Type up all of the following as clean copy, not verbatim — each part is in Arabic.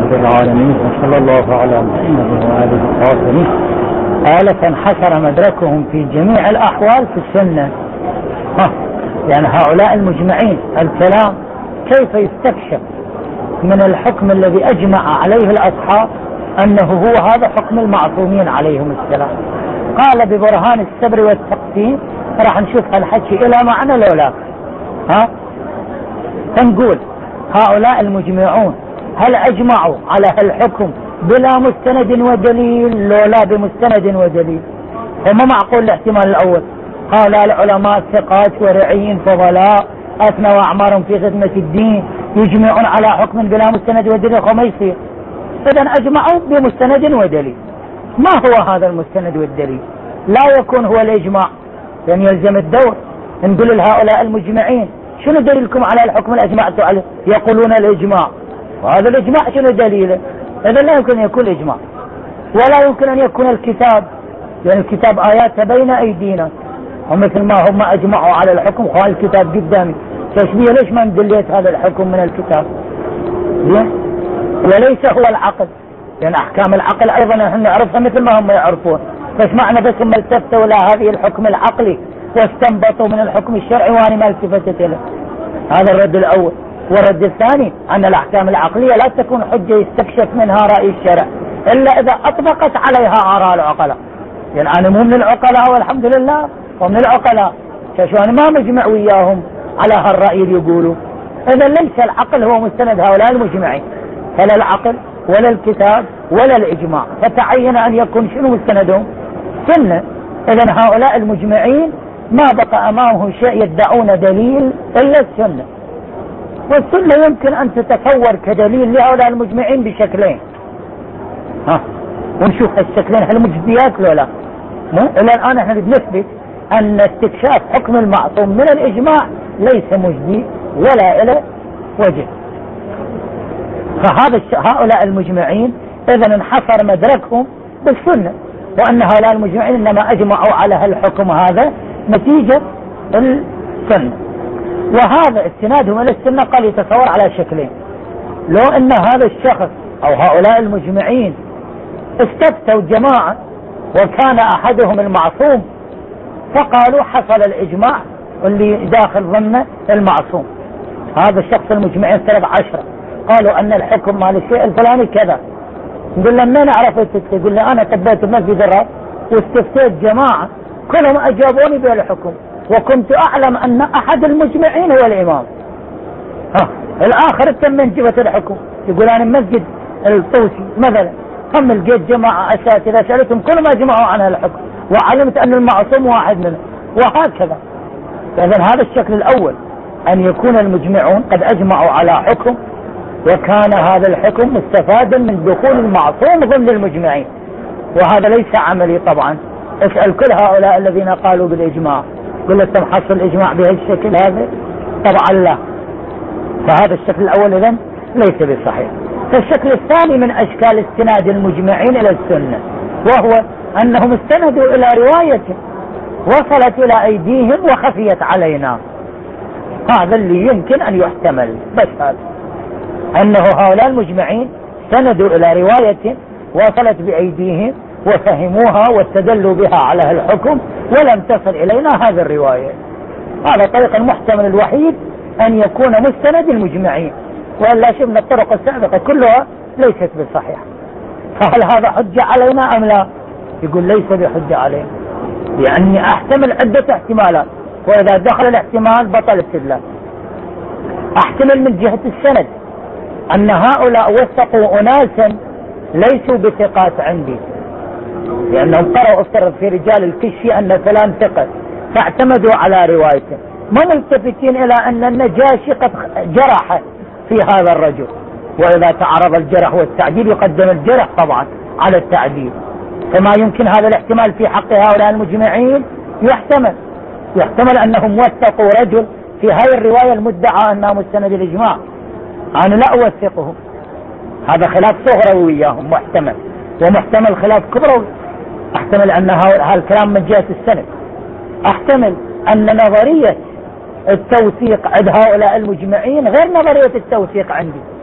رب العالمين وصلى الله على محمد وآله وصحبه. قال فانحصر مدركهم في جميع الأحوال في السنة. يعني هؤلاء المجمعين الكلام كيف يستكشف من الحكم الذي أجمع عليه الأصحاب أنه هو هذا حكم المعصومين عليهم السلام. قال ببرهان السبر والتقسيم. راح نشوف هالحكي إلى معنى لو لا فنقول هؤلاء المجمعون هل أجمعوا على هالحكم بلا مستند ودليل لو لا بمستند ودليل؟ وما معقول الاحتمال الأول. قال العلماء ثقات ورعيين فضلاء أثنوا أعمارهم في خدمة الدين يجمعون على حكم بلا مستند ودليل وما يصير. إذن أجمعوا بمستند ودليل. ما هو هذا المستند والدليل؟ لا يكون هو الإجماع، يعني يلزم الدور نقول لهؤلاء المجمعين شنو دليلكم على الحكم اللي أجمعتوا عليه؟ يقولون الإجماع، وهذا الإجماع شنو دليله؟ إذن لا يمكن أن يكون إجماع، ولا يمكن أن يكون الكتاب، يعني الكتاب آيات بين أيدينا ومثل ما هم أجمعوا على الحكم وقال الكتاب قدامي تشبيه. ليش ما ندليت هذا الحكم من الكتاب؟ وليس هو العقل، يعني أحكام العقل أيضا نحن نعرفها مثل ما هم يعرفون، بس معنى بس هم التفتوا إلى هذه الحكم العقلي واستنبطوا من الحكم الشرعي وأنا ما التفتت له. هذا الرد الأول. والرد الثاني أن الأحكام العقلية لا تكون حجة يستكشف منها رأي الشرع إلا إذا أطبقت عليها آراء العقلاء. يعني أنا مو من العقلاء والحمد لله ومن العقلاء، شو أنا ما مجمع وياهم على هالرأي اللي يقولوا. إذا ليس العقل هو مستند هؤلاء المجمعين، فلا العقل ولا الكتاب ولا الإجماع، فتعين أن يكون شنو مستندهم؟ سنة. إذا هؤلاء المجمعين ما بقى أمامهم شيء يدعون دليل إلا السنة. والسنة يمكن أن تتصور كدليل لهؤلاء المجمعين بشكلين، ونشوف الشكلين هل مجديات لو لا. إلى الآن احنا بنثبت أن استكشاف حكم المعصوم من الإجماع ليس مجدي ولا إلى وجه. هؤلاء المجمعين إذن انحصر مدركهم بالسنة، وأن هؤلاء المجمعين إنما أجمعوا على هالحكم هذا نتيجة السنة. وهذا استنادهم إلى السنة قال يتصور على شكلين. لو أن هذا الشخص أو هؤلاء المجمعين استفتوا جماعة وكان أحدهم المعصوم فقالوا حصل الإجماع واللي داخل ضمن المعصوم، هذا الشخص المجمعين 13 قالوا أن الحكم مال الشيء الفلاني كذا. نقول له منين عرفت؟ يقول لي أنا تبيت بمسجد الرب واستفتيت جماعة كلهم أجابوني بالحكم وكنت أعلم أن أحد المجمعين هو الإمام. الآخر تم من جبة الحكم يقول أنا مسجد الطوسي مثلا هم لقيت جماعة أساتذة سألتهم كلهم أجمعوا عنها الحكم وعلمت أن المعصوم واحد منهم، وهكذا. إذن هذا الشكل الأول أن يكون المجمعون قد أجمعوا على حكم وكان هذا الحكم مستفادا من دخول المعصوم ضمن المجمعين، وهذا ليس عملي طبعا. اسأل كل هؤلاء الذين قالوا بالإجماع قل لهم حصل الإجماع بهالشكل هذا؟ طبعا لا. فهذا الشكل الأول إذن ليس بصحيح. فالشكل الثاني من أشكال استناد المجمعين إلى السنة وهو أنهم استندوا إلى رواية وصلت إلى أيديهم وخفيت علينا. هذا اللي يمكن أن يحتمل، بس هذا أنه هؤلاء المجمعين استندوا إلى رواية وصلت بأيديهم وفهموها واستدلوا بها على الحكم ولم تصل إلينا هذه الرواية. هذا الطريق المحتمل الوحيد أن يكون مستند المجمعين، وإلا شفنا الطرق السابقة كلها ليست بصحيحة. فهل هذا حجة علينا أم لا؟ يقول ليس بحجة علينا، لأني أحتمل عدة احتمالات، وإذا دخل الاحتمال بطل استدلال. أحتمل من جهة السند أن هؤلاء وثقوا أناسا ليسوا بثقات عندي، لأنهم قرأوا افترض في رجال الكشي أن فلان ثقة فاعتمدوا على روايته، ما ملتفتين إلى أن النجاشي قد جرح في هذا الرجل، وإذا تعرض الجرح والتعديل يقدم الجرح طبعا على التعديل. فما يمكن هذا الاحتمال في حق هؤلاء المجمعين يحتمل أنهم وثقوا رجل في هذه الرواية المدعى أنها مستند الإجماع، أنا لا أوثقهم. هذا خلاف صغروي وياهم محتمل، ومحتمل خلاف كبروي. احتمل أن هذا الكلام من جهة السند، احتمل أن نظرية التوثيق عند هؤلاء المجمعين غير نظرية التوثيق عندي،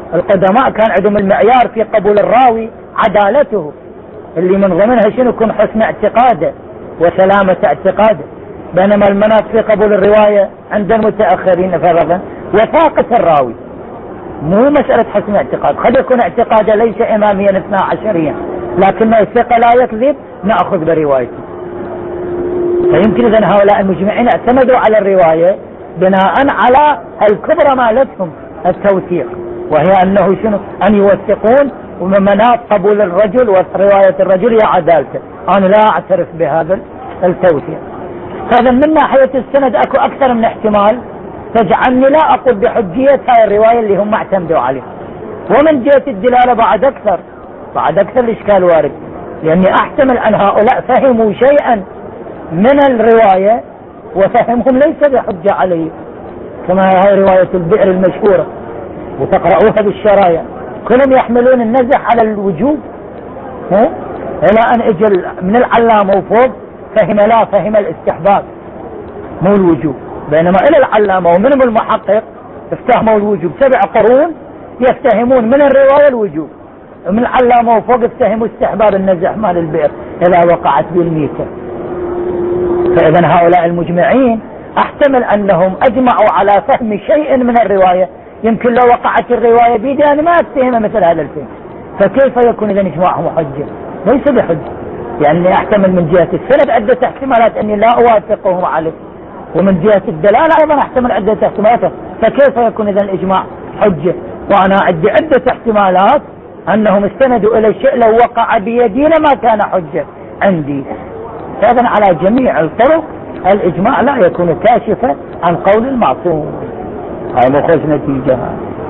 القدماء كان عندهم المعيار في قبول الراوي عدالته، اللي من ضمنها شنو؟ يكون حسن اعتقاده وسلامة اعتقاده. بينما المناط في قبول الرواية عند المتأخرين فرضا وثاقة الراوي، مو مسألة حسن اعتقاد. قد يكون اعتقاده ليس إماميا 12، لكن الثقة لا يكذب، نأخذ بروايته. فيمكن إذن هؤلاء المجمعين اعتمدوا على الرواية بناء على الكبرى مالتهم التوثيق، وهي أنه شنو؟ أن يوثقون ومناط قبول الرجل ورواية الرجل هي عدالته. أنا لا أعترف بهذا التوثيق. فإذا من ناحية السند أكو أكثر من احتمال تجعلني لا أقول بحجية هاي الرواية اللي هم اعتمدوا عليها. ومن جهة الدلالة بعد أكثر الإشكال وارد، لأني أحتمل أن هؤلاء فهموا شيئا من الرواية وفهمهم ليس بحجة عليه، كما هي رواية البئر المشهورة وتقرأوها بالشرايع، كلهم يحملون النزح على الوجوب، إلى أن اجل من العلامة وفوق فهم الاستحباب مو الوجوب. بينما إلى العلامة ومنهم المحقق افتهموا الوجوب. 7 قرون يفتهمون من الرواية الوجوب، ومن العلامة وفوق افتهموا استحباب النزح مال البئر إذا وقعت بالميتة. فإذا هؤلاء المجمعين احتمل أنهم أجمعوا على فهم شيء من الرواية، يمكن لو وقعت الرواية بيدي أنا ما أتهم مثل هذا الفهم، فكيف يكون إذن إجماعهم حجة؟ ليس بحجة. يعني أحتمل من جهة السند عدة احتمالات أني لا أوافقهم عليه، ومن جهة الدلالة أيضا احتمل عدة احتمالات، فكيف يكون إذن الإجماع حجة؟ وأنا عندي عدة احتمالات أنهم استندوا إلى الشيء لو وقع بيدينا ما كان حجة عندي. فإذن على جميع الطرق الإجماع لا يكون كاشفا عن قول المعصوم. هاي مخرج نتيجة.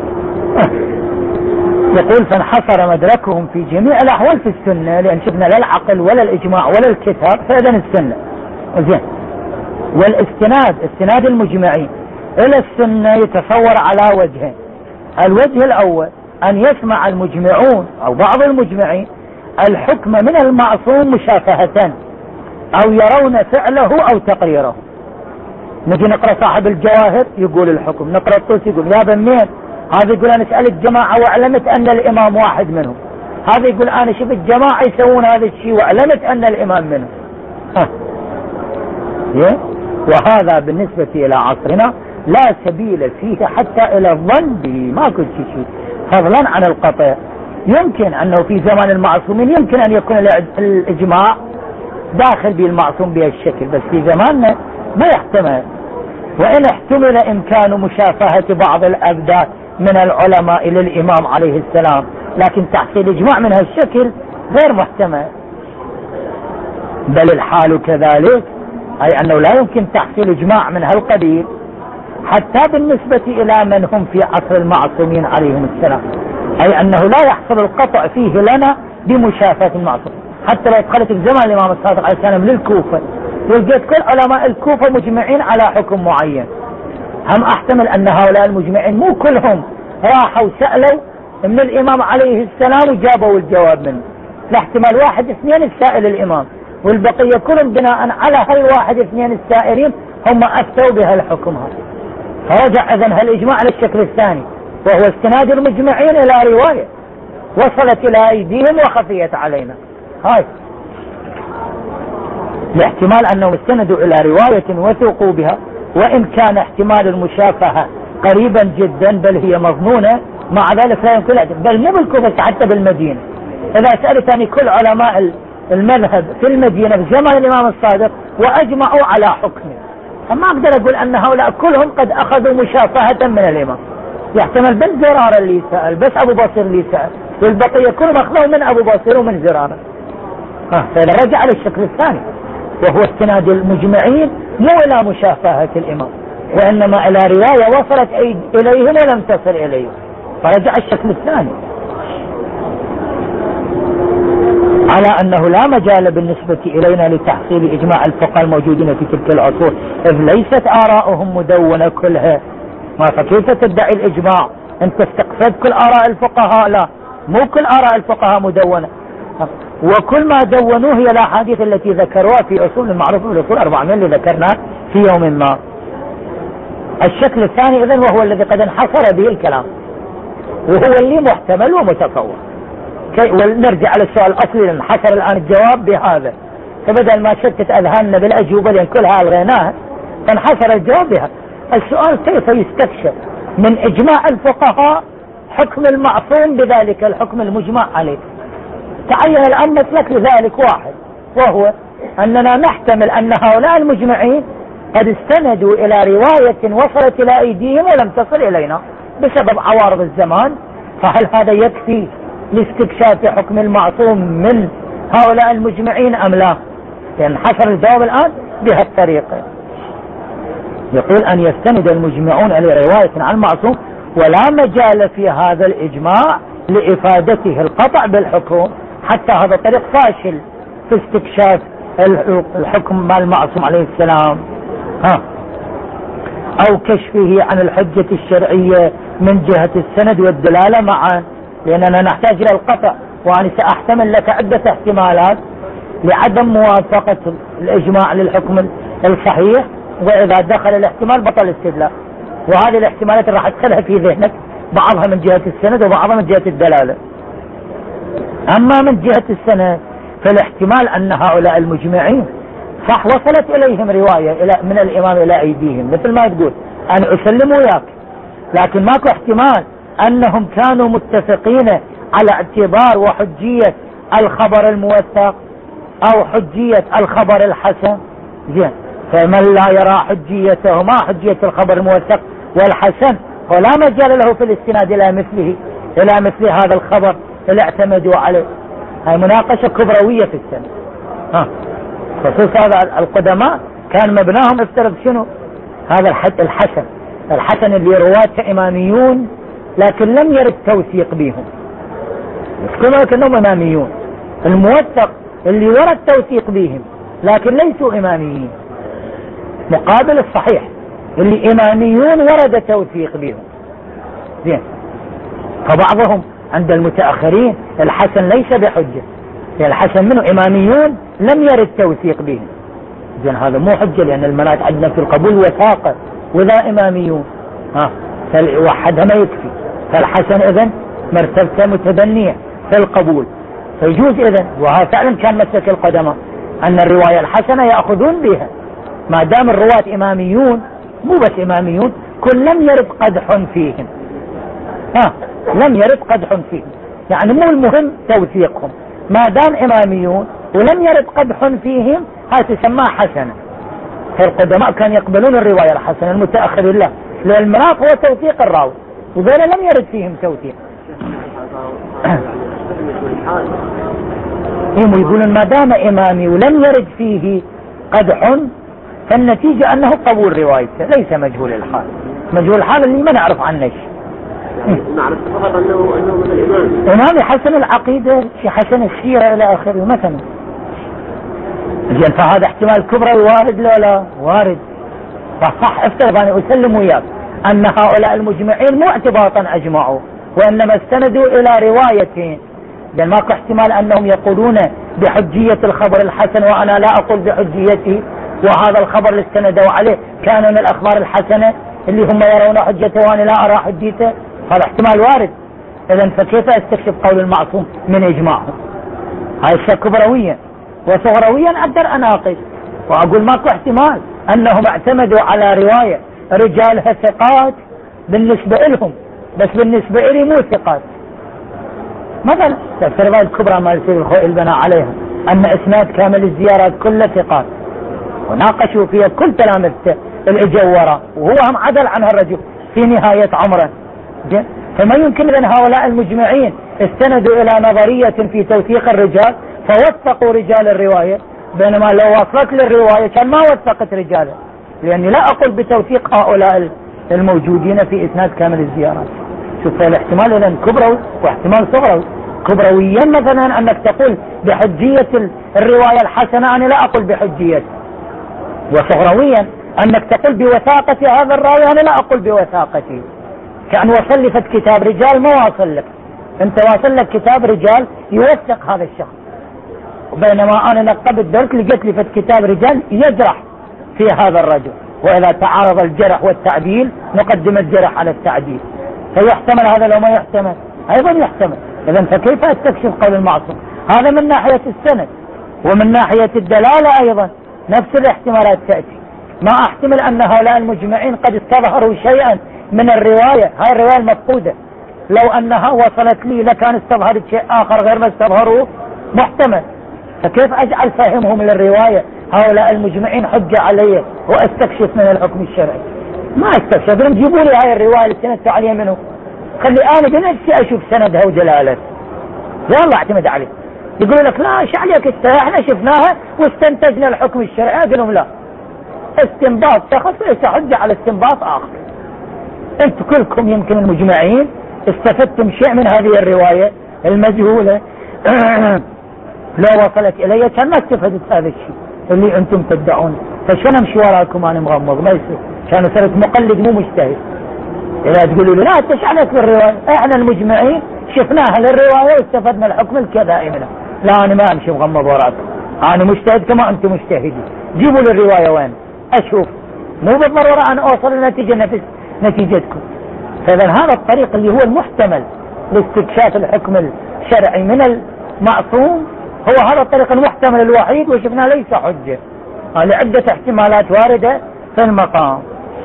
يقول فانحصر مدركهم في جميع الأحوال في السنة، لأن شفنا لا العقل ولا الإجماع ولا الكتاب، فإذن السنة زين. استناد المجمعين إلى السنة يتصور على وجهين. الوجه الأول أن يسمع المجمعون أو بعض المجمعين الحكم من المعصوم مشافهة، أو يرون فعله أو تقريره. نجي نقرأ صاحب الجواهر يقول الحكم، نقرأ الطوسي يقول يا بنين، هذا يقول أنا اسأل الجماعة وأعلمت أن الإمام واحد منهم، هذا يقول أنا شفت الجماعة يسوون هذا الشيء وأعلمت أن الإمام منهم. وهذا بالنسبة إلى عصرنا لا سبيل فيه حتى إلى الظن به، ما كل شيء فضلا عن القطع. يمكن أنه في زمان المعصومين يمكن أن يكون الإجماع داخل بالمعصوم بهالشكل، بس في زماننا ما يحتمل. وإن احتمل إمكان مشافهة بعض الأبدان من العلماء للإمام عليه السلام، لكن تحصيل إجماع من هالشكل غير محتمل. بل الحال كذلك، أي أنه لا يمكن تحصيل إجماع من هالقبيل حتى بالنسبة إلى من هم في عصر المعصومين عليهم السلام، أي أنه لا يحصل القطع فيه لنا بمشافهة المعصوم. حتى لو دخلت في زمان الإمام الصادق عليه السلام للكوفة وجدت كل علماء الكوفة مجمعين على حكم معين، هم أحتمل أن هؤلاء المجمعين مو كلهم راحوا سألوا من الإمام عليه السلام وجابوا الجواب منه، لا احتمال 1 2 السائل الإمام، والبقية كلهم بناء على هاي 1 2 السائرين هم أفتوا بها الحكم هذا. فرجع إذن هالإجماع على الشكل الثاني، وهو استناد المجمعين إلى رواية وصلت إلى أيديهم وخفيت علينا. هاي لاحتمال أنهم استندوا إلى رواية وثقوا بها، وإن كان احتمال المشافهة قريبا جدا بل هي مظنونة، مع ذلك لا يمكن، بل مو بالكوفة حتى بالمدينة. إذا سألتني كل علماء المذهب في المدينة في زمن الإمام الصادق وأجمعوا على حكمه، أما أقدر أقول أن هؤلاء كلهم قد أخذوا مشافهة من الإمام. يحتمل بن زرارة اللي سأل، بس أبو بصير اللي سأل، والبقية كلهم أخذوا من أبو بصير ومن زرارة. فإذا رجع للشكل الثاني وهو استناد المجمعين مو إلى مشافهة الإمام، وإنما إلى رواية وصلت إليهم ولم تصل إليهم، فرجع الشكل الثاني على أنه لا مجال بالنسبة إلينا لتحصيل إجماع الفقهاء الموجودين في تلك العصور، إذ ليست آراؤهم مدونة كلها. ما فكيف تدعي الإجماع؟ أنت استقصد كل آراء الفقهاء؟ لا، مو كل آراء الفقهاء مدونة، وكل ما دونوه هي الأحاديث التي ذكروها في أصول المعروفة بالأصول 400 اللي ذكرناه في يوم ما. الشكل الثاني إذن وهو الذي قد انحصر به الكلام، وهو اللي محتمل ومتصور. ونرجع على السؤال الأصلي، نحصر الآن الجواب بهذا، فبدل ما شتت أذهاننا بالأجوبة لأن كلها ألغيناها فنحصر الجواب بها. السؤال كيف يستكشف من إجماع الفقهاء حكم المعصوم بذلك الحكم المجمع عليه؟ تعين الآن مسلك لذلك واحد، وهو أننا نحتمل أن هؤلاء المجمعين قد استندوا إلى رواية وصلت إلى أيديهم ولم تصل إلينا بسبب عوارض الزمان، فهل هذا يكفي لاستكشاف حكم المعصوم من هؤلاء المجمعين أم لا؟ لأن حصر الجواب الآن بهالطريقة. يقول أن يستند المجمعون إلى رواية عن المعصوم ولا مجال في هذا الإجماع لإفادته القطع بالحكم، حتى هذا طريق فاشل في استكشاف الحكم مع المعصوم عليه السلام. أو كشفه عن الحجة الشرعية من جهة السند والدلالة معا، لأننا نحتاج إلى القطع، وأنا سأحتمل لك عدة احتمالات لعدم موافقة الإجماع للحكم الصحيح، وإذا دخل الاحتمال بطل الاستدلال. وهذه الاحتمالات راح تدخلها في ذهنك، بعضها من جهة السند وبعضها من جهة الدلالة. أما من جهة السند فالاحتمال أن هؤلاء المجمعين صح وصلت إليهم رواية من الإمام إلى أيديهم مثل ما تقول أنا أسلم وياك، لكن ماكو احتمال أنهم كانوا متفقين على اعتبار وحجية الخبر الموثق أو حجية الخبر الحسن. زين، فمن لا يرى حجيته ما حجية الخبر الموثق والحسن ولا مجال له في الاستناد إلى مثل هذا الخبر اللي اعتمدوا عليه. هاي مناقشة كبروية في السنة. خصوصا هذا القدماء كان مبناهم افترض شنو؟ هذا الحسن اللي رواته إماميون لكن لم يرد توثيق بهم، يذكرون كأنهم إماميون. الموثق اللي ورد توثيق بهم لكن ليسوا إماميين، مقابل الصحيح اللي إماميون ورد توثيق بهم. زين، فبعضهم عند المتأخرين الحسن ليس بحجة، يعني الحسن منه إماميون لم يرد توثيق بهم. زين، هذا مو حجة، لأن المناط عندنا في القبول وثاقة وذا إماميون فوحدها ما يكفي. فالحسن إذن مرتبته متبنية في القبول، فيجوز إذن. وهذا فعلا كان مسلك القدماء أن الرواية الحسنة يأخذون بها ما دام الرواة إماميون، مو بس إماميون، كل لم يرد قدح فيهم. لم يرد قدح فيهم، يعني مو المهم توثيقهم، ما دام إماميون ولم يرد قدح فيهم هذا تسمى حسنة. فالقدماء كانوا يقبلون الرواية الحسنة، المتأخرين لا، لأن المناط هو توثيق الراوي وذولا لم يرد فيهم توثيق. هم يقولون ما دام إمامي ولم يرد فيه قدح فالنتيجة أنه قبول روايته، ليس مجهول الحال. مجهول الحال اللي ما نعرف عنه شيء، نعرف فقط أنه مثل إمام حسن العقيدة، في حسن السيرة إلى آخره مثلا. زين، فهذا احتمال كبرى وارد لا وارد. فصح افترض أنا أسلم وياك أن هؤلاء المجمعين مو اعتباطا أجمعوا وإنما استندوا إلى روايتين، لأن ماكو احتمال أنهم يقولون بحجية الخبر الحسن وأنا لا أقول بحجيته، وهذا الخبر اللي استندوا عليه كان من الأخبار الحسنة اللي هم يرون حجته وأنا لا أرى حجيته. هذا احتمال وارد. إذن فكيف استكشف قول المعصوم من إجماعهم؟ هاي الشيء كبرويا. وصغرويا أقدر أناقش وأقول ماكو احتمال أنهم اعتمدوا على رواية رجالها ثقات بالنسبة لهم بس بالنسبة لي مو ثقات. مثلا الرواية الكبرى ما يصير الخوء البناء عليها أن إسناد كامل الزيارات كلها ثقات، وناقشوا فيها كل تلامذته الإجوّرة وهو هم عدل عنها الرجل في نهاية عمره. فما يمكن أن هؤلاء المجمعين استندوا إلى نظرية في توثيق الرجال فوثقوا رجال الرواية، بينما لو وصلت للرواية كان ما وثقت رجاله، لأني لا أقول بتوثيق هؤلاء الموجودين في إسناد كامل الزيارات. شوف الاحتمال إذن كبروي واحتمال صغروي. كبرويا مثلا أنك تقول بحجية الرواية الحسنة، أنا لا أقول بحجية. وصغرويا أنك تقول بوثاقة هذا الراوي، أنا لا أقول بوثاقته. كأن وصل لي فت كتاب رجال ما واصل لك، أنت واصل لك كتاب رجال يوثق هذا الشخص، بينما أنا نقبت درك لقيت لي فت كتاب رجال يجرح في هذا الرجل، وإذا تعارض الجرح والتعديل نقدم الجرح على التعديل. فيحتمل هذا لو ما يحتمل أيضا يحتمل. إذن فكيف أستكشف قول المعصوم؟ هذا من ناحية السند، ومن ناحية الدلالة أيضا نفس الاحتمالات تأتي. ما أحتمل أن هؤلاء المجمعين قد استظهروا شيئا من الرواية، هاي الرواية المفقودة لو أنها وصلت لي لكان استظهرت شيء آخر غير ما استظهروه، محتمل. فكيف أجعل فهمهم للرواية هؤلاء المجمعين حجة علي وأستكشف من الحكم الشرعي؟ ما استكشف. جيبوا لي هاي الرواية اللي سندت عليها منه، خلي أنا بنفسي أشوف سندها ودلالتها، يلا اعتمد عليه. يقول لك لا ايش عليك انت، احنا شفناها واستنتجنا الحكم الشرعي. اقول لهم لا، استنباط شخص ليس حجة على استنباط آخر. انتم كلكم يمكن المجمعين استفدتم شيء من هذه الرواية المجهولة لو وصلت إلي كان ما استفدت هذا الشيء اللي انتم تدعون. فشون امشي وراكم انا مغمض؟ ما يصير، كان صرت مقلد مو مجتهد. إذا تقولوا لي لا انت عليك بالرواية، احنا المجمعين شفناها للرواية واستفدنا الحكم الكذائي منها. لا انا ما امشي مغمض وراكم، انا مجتهد كما انتم مجتهدين. جيبوا لي الرواية وين اشوف، مو بالضرورة ان اوصل لنتيجة نفس نتيجتكم. فاذا هذا الطريق اللي هو المحتمل لاستكشاف الحكم الشرعي من المعصوم هو هذا الطريق المحتمل الوحيد، وشفنا ليس حجة لعدة احتمالات واردة في المقام.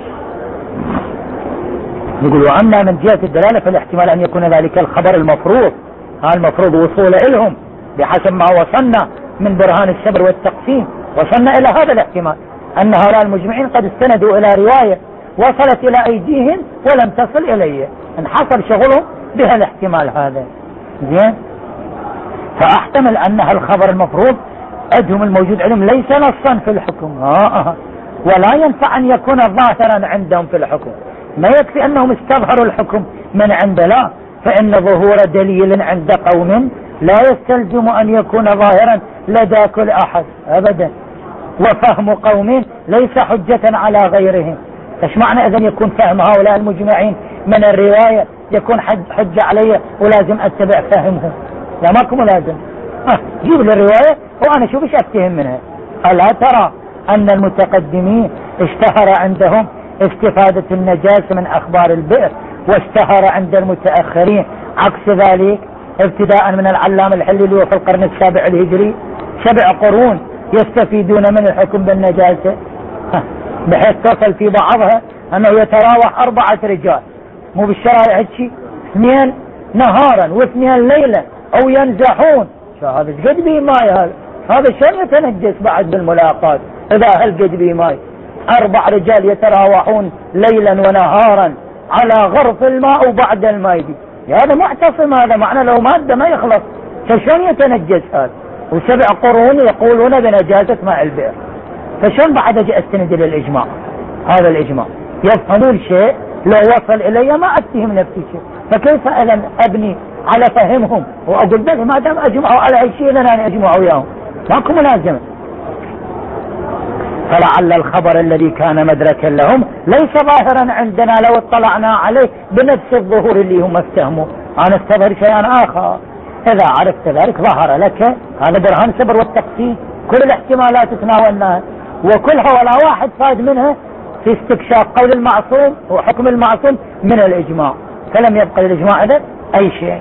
يقولوا أما من جهة الدلالة فالاحتمال أن يكون ذلك الخبر المفروض، المفروض وصوله إلهم بحسب ما وصلنا من برهان الشبر والتقسيم. وصلنا إلى هذا الاحتمال أن هؤلاء المجمعين قد استندوا إلى رواية وصلت إلى أيديهم ولم تصل إليه، انحصر شغلهم بها الاحتمال هذا. زين، فأحتمل أنها الخبر المفروض عندهم الموجود علم ليس نصا في الحكم، ولا ينفع أن يكون ظاهرا عندهم في الحكم. ما يكفي أنهم استظهروا الحكم من عند لا، فإن ظهور دليل عند قوم لا يستلزم أن يكون ظاهرا لدى كل أحد أبدا، وفهم قوم ليس حجة على غيرهم. ايش معنى إذن يكون فهم هؤلاء المجمعين من الرواية يكون حجة علي ولازم أتبع فهمهم؟ لا ماكم لازم. جيب لي الرواية وأنا شوف ايش أفتهم منها. ألا ترى أن المتقدمين اشتهر عندهم استفادة النجاسة من أخبار البئر، واشتهر عند المتأخرين عكس ذلك، ابتداء من العلامة الحلي في القرن السابع الهجري 7 قرون يستفيدون من الحكم بالنجاسة، بحيث تصل في بعضها أنه يتراوح 4 رجال مو بالشرائع هالشي 2 نهارا و2 ليلة أو ينزحون. شو هذا قد بيه ماي؟ هذا شلون يتنجس بعد بالملاقات إذا هل قد بيه ماي؟ 4 رجال يتراوحون ليلا ونهارا على غرف الماء وبعد الماء دي، هذا معتصم، هذا معنى لو مادة ما يخلص. فشون يتنجس هذا؟ و7 قرون يقولون بنجاسة ماء البئر. فشون بعد اجي استند للإجماع؟ هذا الإجماع يفهمون شيء لو وصل إلي ما أتهم نفسي شيء، فكيف أنا أبني على فهمهم وأقول بل ما دام أجمعوا على أي شيء أنا أجمع وياهم؟ ماكو ملازمة. فلعل الخبر الذي كان مدركا لهم ليس ظاهرا عندنا لو اطلعنا عليه بنفس الظهور اللي هم استهموا. أنا استظهر شيئا آخر. إذا عرفت ذلك ظهر لك هذا برهان الصبر والتقسيم، كل الاحتمالات تناولناها وكلها ولا واحد فاد منها في استكشاف قول المعصوم وحكم المعصوم من الإجماع، فلم يبقى للإجماع إذن أي شيء.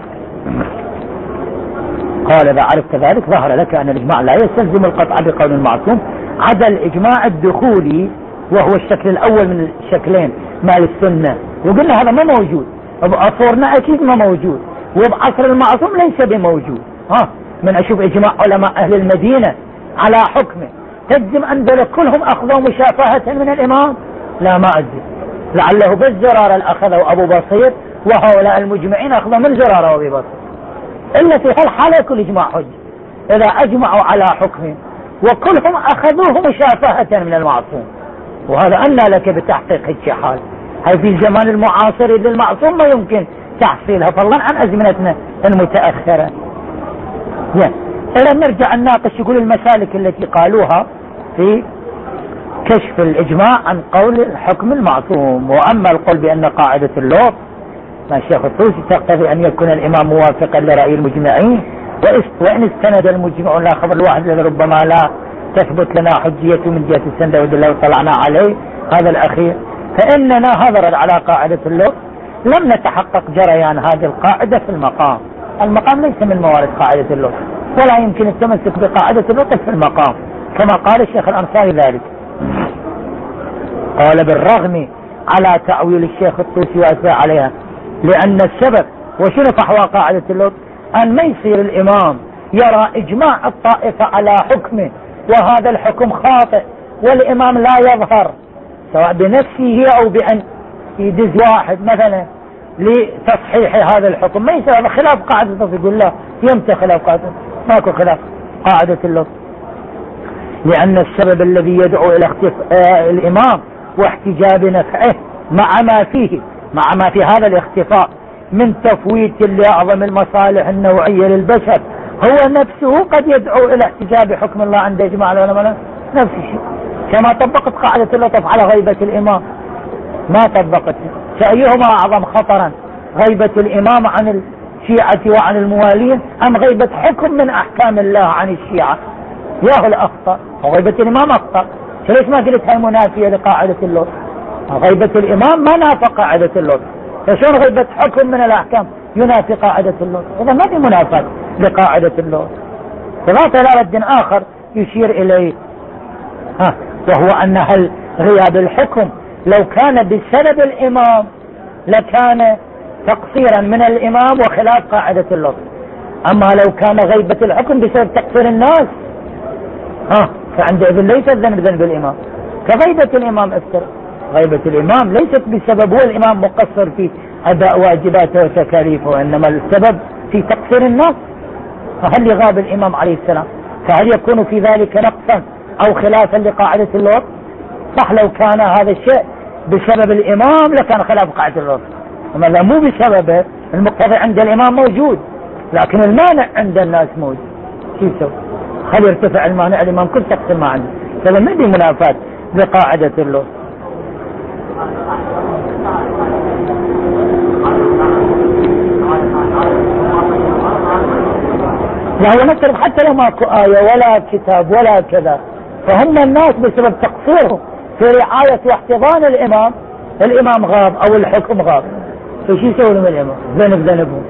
قال إذا عرفت ذلك ظهر لك أن الإجماع لا يستلزم القطع بقول المعصوم عدا الإجماع الدخولي، وهو الشكل الأول من الشكلين مال السنة، وقلنا هذا ما موجود بعصرنا، أكيد ما موجود، وبعصر المعصوم ليس بموجود. من أشوف إجماع علماء أهل المدينة على حكمه تجزم أن كلهم أخذوا مشافهة من الإمام؟ لا ما أجزم، لعله بالزرار الأخذوا أبو بصير وهؤلاء المجمعين أخذوا من زرار أبي بصير، إلا في هالحالة يكون إجماع حج إذا أجمعوا على حكمه وكلهم أخذوه مشافهة من المعصوم. وهذا أنى لك بتحقيق هيك حال، هاي في الزمان المعاصر للمعصوم ما يمكن تحصيلها، فضلا عن أزمنتنا المتأخرة. إذا نرجع نناقش يقول المسالك التي قالوها في كشف الإجماع عن قول الحكم المعصوم. وأما القول بأن قاعدة اللوط مع الشيخ الطوسي تقتضي أن يكون الإمام موافقا لرأي المجمعين، وإن استند المجمع لا خبر الواحد ربما لا تثبت لنا حجية من جهة السند ودل لو طلعنا عليه هذا الأخير، فإننا هذا على قاعدة اللوط لم نتحقق جريان هذه القاعدة في المقام. المقام ليس من موارد قاعدة اللطف، ولا يمكن التمسك بقاعدة اللطف في المقام كما قال الشيخ الأنصاري ذلك. قال بالرغم على تأويل الشيخ الطوسي وأتباع عليها، لأن السبب وشنو فحوى قاعدة اللطف أن ما يصير الإمام يرى إجماع الطائفة على حكمه وهذا الحكم خاطئ والإمام لا يظهر سواء بنفسه أو بأن يدز واحد مثلا لتصحيح هذا الحكم، ما يصير خلاف قاعدة اللطف. يقول لا يمتى خلاف قاعدة، ماكو خلاف قاعدة اللطف. لأن السبب الذي يدعو إلى اختفاء الإمام واحتجاب نفعه مع ما في هذا الاختفاء من تفويت لأعظم المصالح النوعية للبشر هو نفسه قد يدعو إلى احتجاب حكم الله عند إجماع العلماء. نفس الشيء كما طبقت قاعدة اللطف على غيبة الإمام، ما طبقت فأيهما أعظم خطرا، غيبة الإمام عن الشيعة وعن الموالين أم غيبة حكم من أحكام الله عن الشيعة؟ ياهو الأخطر وغيبة الإمام أخطر. ليش ما قلتها منافية لقاعدة اللطف؟ غيبة الإمام ما نافى قاعدة اللطف، فشون غيبة حكم من الأحكام ينافي قاعدة اللطف؟ إذا ما في منافاة لقاعدة اللطف. فذات إلى رد آخر يشير إليه وهو أن هل غياب الحكم لو كان بسبب الإمام لكان تقصيرا من الإمام وخلاف قاعدة اللطف، أما لو كان غيبة الحكم بسبب تقصير الناس فعندئذ ليس الذنب ذنب الإمام كغيبة الإمام افتر. غيبة الإمام ليست بسبب هو الإمام مقصر في أداء واجباته وتكاليفه، وإنما السبب في تقصير الناس. فهل يغاب الإمام عليه السلام فهل يكون في ذلك نقصا أو خلافا لقاعدة اللطف؟ صح لو كان هذا الشيء بسبب الإمام لكان خلاف قاعدة اللطف، أما إذا مو بسببه المقتضي عند الإمام موجود لكن المانع عند الناس موجود، شو يسوي؟ هل يرتفع المانع الإمام كل شخص ما عنده؟ هذا ما دي منافاة لقاعدة اللطف. وهو نفسه حتى لو ماكو آية ولا كتاب ولا كذا، فهم الناس بسبب تقصيرهم في رعاية واحتضان الإمام غاب أو الحكم غاب، فشي يسوي لهم الإمام؟ ذنبهم.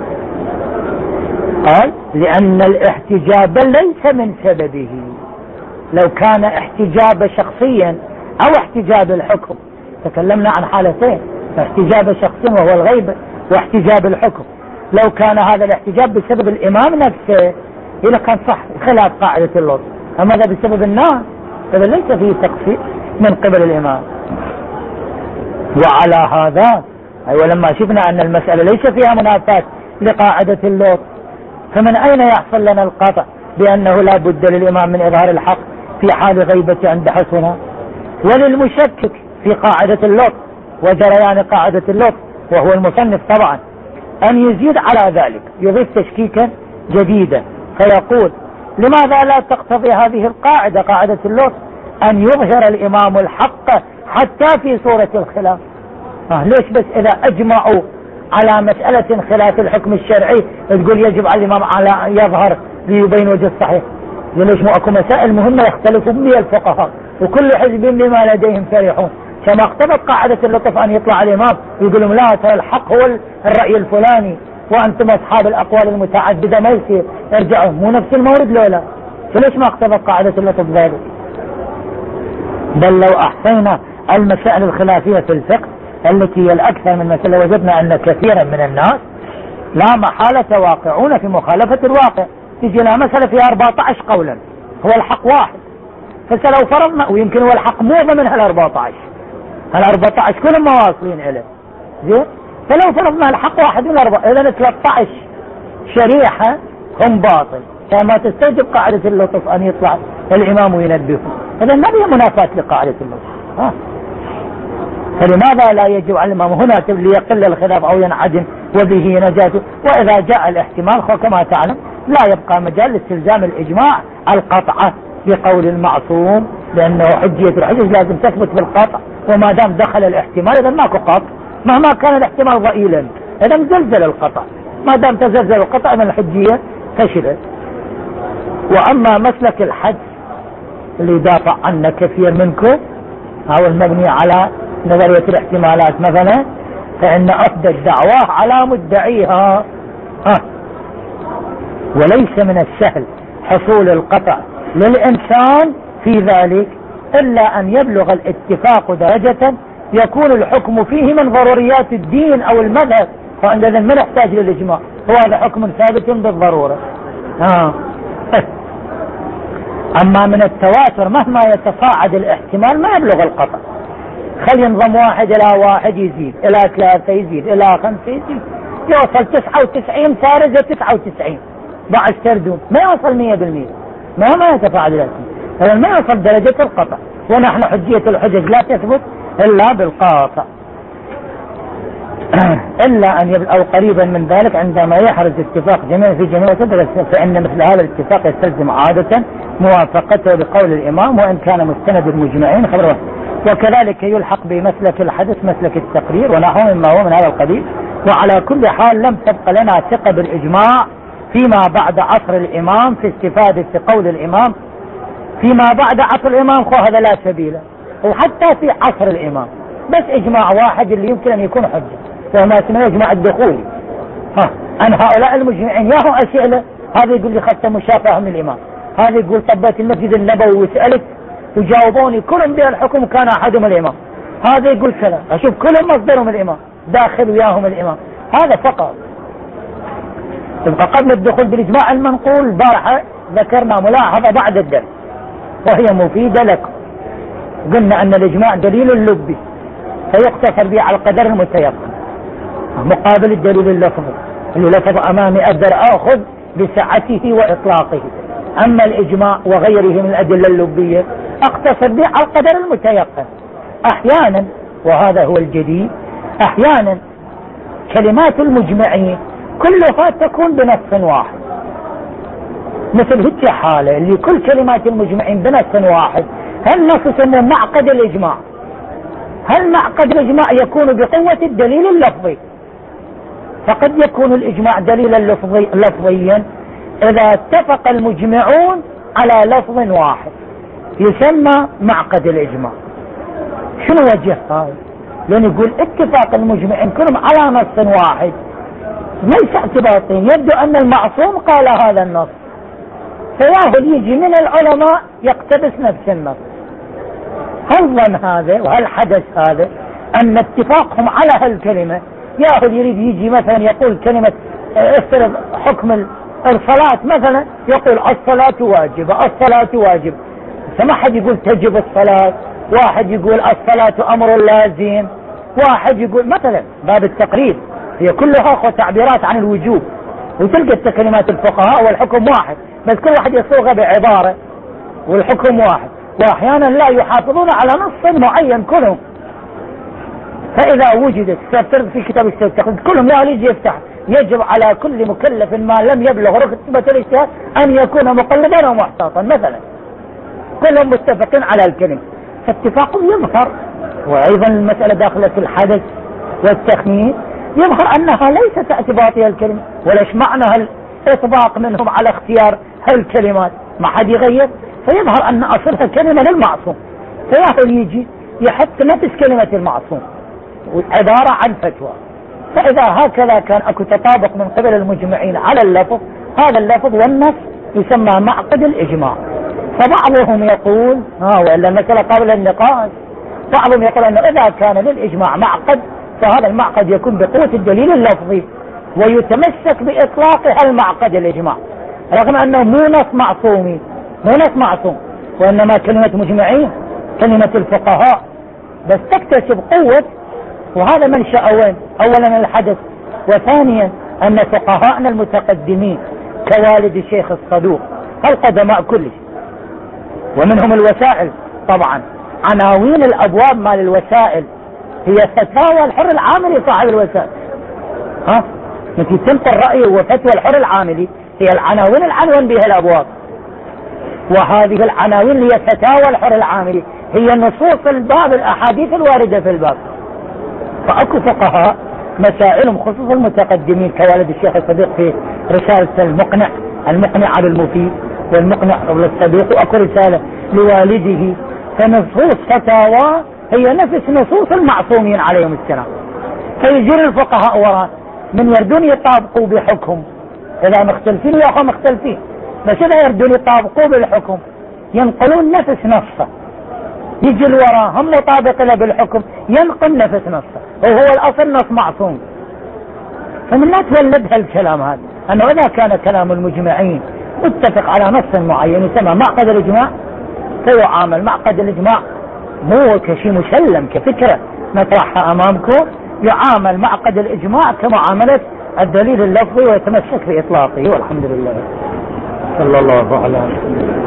قال لأن الاحتجاب ليس من سببه. لو كان احتجاب شخصيا أو احتجاب الحكم، تكلمنا عن حالتين، احتجاب شخصي وهو الغيبة واحتجاب الحكم. لو كان هذا الاحتجاب بسبب الإمام نفسه إذا كان صح خلاف قاعدة اللطف، أما هذا بسبب الناس إذا ليس فيه تقصير من قبل الإمام. وعلى هذا ولما شفنا أن المسألة ليس فيها منافاة لقاعدة اللطف، فمن أين يحصل لنا القطع بأنه لا بد للإمام من إظهار الحق في حال غيبة عند حسنه؟ وللمشكك في قاعدة اللطف وجريان قاعدة اللطف وهو المصنف طبعا أن يزيد على ذلك، يضيف تشكيكا جديدا فيقول لماذا لا تقتضي هذه القاعدة قاعدة اللطف أن يظهر الإمام الحق حتى في صورة الخلاف؟ ليش بس إذا أجمعوا على مسألة خلاف الحكم الشرعي تقول يجب على الإمام على يظهر ليبين وجه الصحيح؟ ليش مو أكو مسائل مهمة يختلف بها الفقهاء وكل حزب بما لديهم فرحون، كما اقتضت قاعدة اللطف أن يطلع الإمام ويقول لهم لا ترى الحق هو الرأي الفلاني وأنتم أصحاب الأقوال المتعددة ما يصير ارجعوا، مو نفس المورد لولا؟ فليش ما اقتضت قاعدة اللطف ذلك؟ بل لو أحصينا المسائل الخلافية في الفقه التي هي الأكثر من مسألة وجدنا أن كثيرا من الناس لا محالة واقعون في مخالفة الواقع. تجي لها مسألة فيها 14 قولا هو الحق واحد، فلو فرضنا ويمكن هو الحق مو ضمن هال14 كلهم مواصلين إليه زين، فلو فرضنا الحق واحد من 4 إذن 13 شريحة هم باطل، فما تستوجب قاعدة اللطف أن يطلع الإمام وينبهه. إذن ما هي منافاة لقاعدة اللطف. فلماذا لا يجب على الإمام هنا ليقل الخلاف أو ينعدم وبه نجاته؟ وإذا جاء الاحتمال كما تعلم لا يبقى مجال لاستلزام الإجماع القطعة بقول المعصوم، لأنه حجية الحجج لازم تثبت بالقطع، وما دام دخل الاحتمال إذا ماكو قطع مهما كان الاحتمال ضئيلا، إذا زلزل القطع، ما دام تزلزل القطع من الحجية فشلت. وأما مسلك الحج اللي دافع عنه كثير منكم أو المبني على نظرية الاحتمالات مثلا، فإن أفدى الدعوة على مدعيها. وليس من السهل حصول القطع للإنسان في ذلك إلا أن يبلغ الاتفاق درجة يكون الحكم فيه من ضروريات الدين أو المذهب، فعندئذ ما نحتاج للإجماع، هو هذا حكم ثابت بالضرورة. أما من التواتر مهما يتصاعد الاحتمال ما يبلغ القطع. خلي ينظم 1 إلى 1 يزيد، إلى 3 يزيد، إلى 5 يزيد، يوصل 99 سارجة 99 بعد تردون، ما يوصل 100%، ما يتفاعل الاحتمال، ما يوصل درجة القطع. ونحن حجية الحجج لا تثبت إلا بالقاطع، إلا أن يبقى أو قريبا من ذلك عندما يحرز اتفاق جميع في جميع تدرس، فإن مثل هذا الاتفاق يستلزم عادة موافقته بقول الإمام وإن كان مستند المجمعين خبره. وكذلك يلحق بمسلك الحدث مسلك التقرير ونحو مما هو من هذا القبيل. وعلى كل حال لم تبق لنا ثقة بالإجماع فيما بعد عصر الإمام في استفادة قول الإمام. فيما بعد عصر الإمام هذا لا سبيل، وحتى في عصر الإمام بس إجماع واحد اللي يمكن أن يكون حجة، وما اسمه إجماع الدخولي. عن هؤلاء المجمعين ياهو أسئلة، هذا يقول لي خدت مشافهة من الإمام، هذا يقول طبيت المسجد النبوي وسألت وجاوبوني كلهم بها الحكم كان أحدهم الإمام، هذا يقول كذا، أشوف كلهم مصدرهم الإمام داخل وياهم الإمام، هذا فقط. يبقى قبل الدخول بالإجماع المنقول البارحة ذكرنا ملاحظة بعد الدرس وهي مفيدة لكم. قلنا أن الإجماع دليل اللبي فيقتصر به على القدر المتيقن مقابل الدليل اللفظي اللي لفظ أمامي أقدر أخذ بسعته وإطلاقه. أما الإجماع وغيره من الأدلة اللبية أقتصر به على القدر المتيقن. أحيانا وهذا هو الجديد أحيانا كلمات المجمعين كلها تكون بنص واحد، مثل هيك حالة اللي كل كلمات المجمعين بنص واحد، هل نص يسمى معقد الإجماع؟ هل معقد الإجماع يكون بقوة الدليل اللفظي؟ فقد يكون الإجماع دليلا لفظيا إذا اتفق المجمعون على لفظ واحد يسمى معقد الإجماع. شنو وجه هذا؟ لأن يقول اتفاق المجمعين كلهم على نص واحد ليس اعتباطين، يبدو أن المعصوم قال هذا النص، فياهل يجي من العلماء يقتبس نفس النص. هل ظن هذا وهل حدث هذا أن اتفاقهم على هالكلمة ياهل يريد يجي مثلا يقول كلمة افترض حكم الصلاة مثلا يقول الصلاة واجبة الصلاة واجب، فما حد يقول تجب الصلاة، واحد يقول الصلاة أمر لازم، واحد يقول مثلا باب التقريب، هي كلها تعبيرات عن الوجوب وتلقى كلمات الفقهاء والحكم واحد بس كل واحد يصوغها بعبارة والحكم واحد، وأحيانا لا يحافظون على نص معين كلهم. فإذا وجدت في كتاب التقريب كلهم لا يجي يفتح يجب على كل مكلف ما لم يبلغ رتبة الاجتهاد أن يكون مقلدا ومحتاطا مثلا، كلهم متفقين على الكلمة، فاتفاقهم يظهر. وأيضا المسألة داخلة في الحدث والتخمين يظهر أنها ليست اعتباطية الكلمة، وليش معنى الإطباق منهم على اختيار هالكلمات ما حد يغير، فيظهر أن أصلها كلمة للمعصوم، فياهل يجي يحط نفس كلمة المعصوم عبارة عن فتوى. فإذا هكذا كان أكو تطابق من قبل المجمعين على اللفظ، هذا اللفظ والنص يسمى معقد الإجماع. فبعضهم يقول وإلا المسألة قبل النقاش، بعضهم يقول أنه إذا كان للإجماع معقد فهذا المعقد يكون بقوة الدليل اللفظي ويتمسك بإطلاق المعقد الإجماع، رغم أنه مو نص معصومي مو نص معصوم، وإنما كلمة مجمعين كلمة الفقهاء بس تكتسب قوة. وهذا منشأ وين؟ أولا الحدث، وثانيا أن فقهاءنا المتقدمين كوالد الشيخ الصدوق القدماء كل شيء، ومنهم الوسائل طبعا عناوين الأبواب مال الوسائل هي فتاوى الحر العاملي صاحب الوسائل. التي تنقل رأيه وفتوى الحر العاملي هي العناوين العنوان بها الأبواب، وهذه العناوين هي فتاوى الحر العاملي هي نصوص الباب الأحاديث الواردة في الباب. فأكو فقهاء مسائلهم خصوصا المتقدمين كوالد الشيخ الصديق في رسالة المقنع على المفيد والمقنع قبل الصديق، وأكو رسالة لوالده، فنصوص فتاوى هي نفس نصوص المعصومين عليهم السلام، فيجير الفقهاء وراء من يردون يطابقوا بحكم، إذا مختلفين يا مختلفين، بس إذا يردون يطابقوا بالحكم ينقلون نفس نصه، يجي الوراء هم مطابق له بالحكم ينقل نفس نصه، وهو الأصل نص معصوم. فمن لا تولد هالكلام هذا، أنه إذا كان كلام المجمعين متفق على نص معين يسمى معقد الإجماع، فيعامل معقد الإجماع مو كشي مسلم كفكرة نطرحها أمامكم، يعامل معقد الإجماع كمعاملة الدليل اللفظي ويتمسك بإطلاقه، والحمد لله. صلى الله عليه وسلم.